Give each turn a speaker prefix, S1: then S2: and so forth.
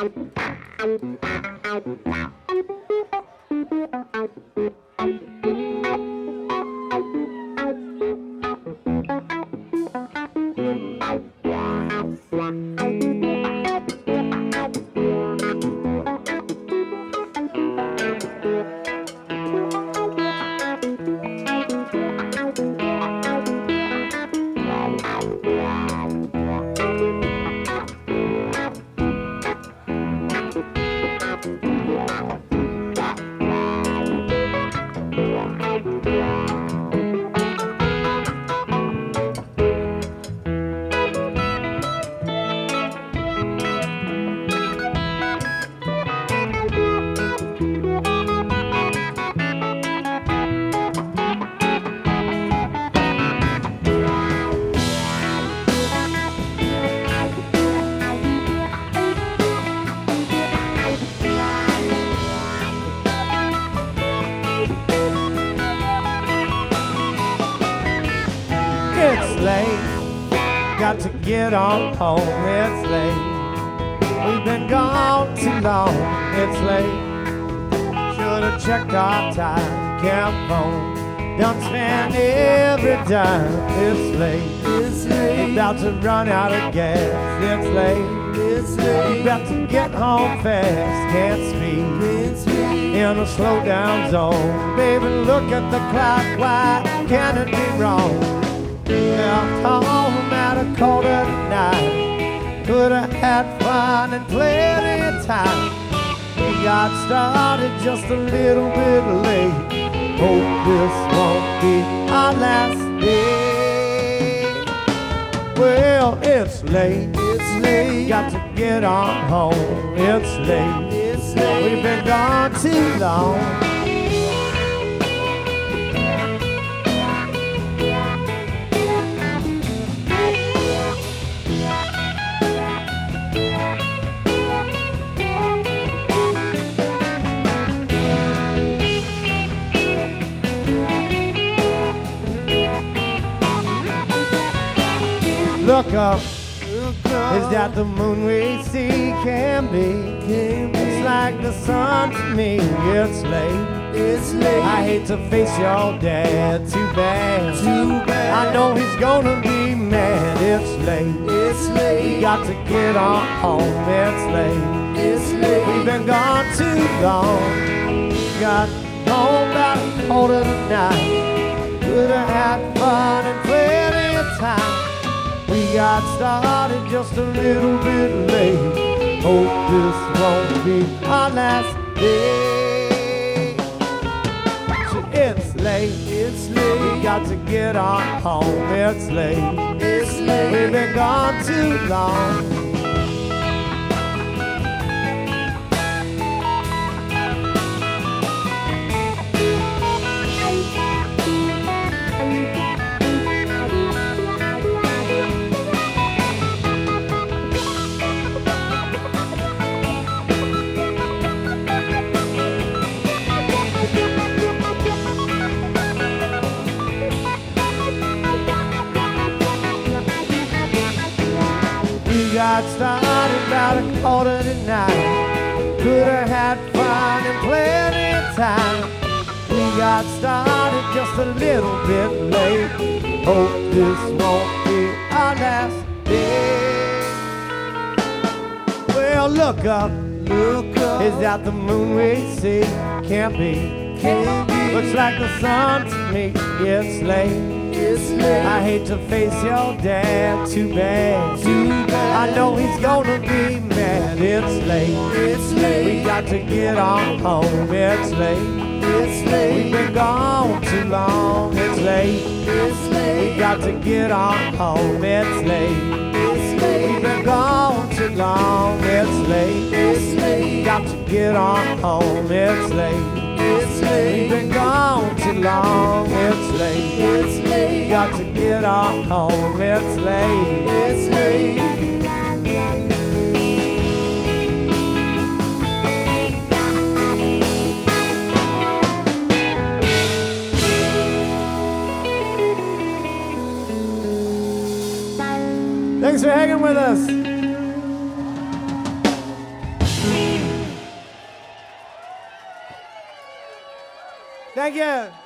S1: It's late, got to get on home. It's late, we've been gone too long. It's late, should've checked our time. Kept home, done spent every dime. It's late, about to run out of gas. It's late, about to get home fast. Can't speak in a slow down zone. Baby, look at the clock, why can it be wrong? Left home at a quarter to nine. Could've had fun and plenty of time. We got started just a little bit late. Hope this won't be our last day. Well, it's late, got to get on home. It's late, we've been gone too long. Look up, is that the moon we see? Can be. It's like the sun to me. It's late, I hate to face your dad. Too bad, I know he's gonna be mad. It's late, we got to get on home. It's late, we've been gone too long. Got home about a quarter to nine. Could've had fun and plenty of time. We got started just a little bit late. Hope this won't be our last day. So it's late, we got to get on home. It's late, we've been gone too long. Got started about a quarter to nine. Could've had fun and plenty of time. We got started just a little bit late. Hope this won't be our last day. Well, look up, is that the moon we see? Can't be. Looks like the sun to me. It's late, I hate to face your dad. Too bad, I know he's gonna be mad. It's late, we got to get on home. It's late, we've been gone too long. It's late, we got to get on home. It's late, we've been gone too long. It's late, got to get on home. It's late, we've been gone too long. It's late, got to get on home. It's late, Thanks for hanging with us. Thank you.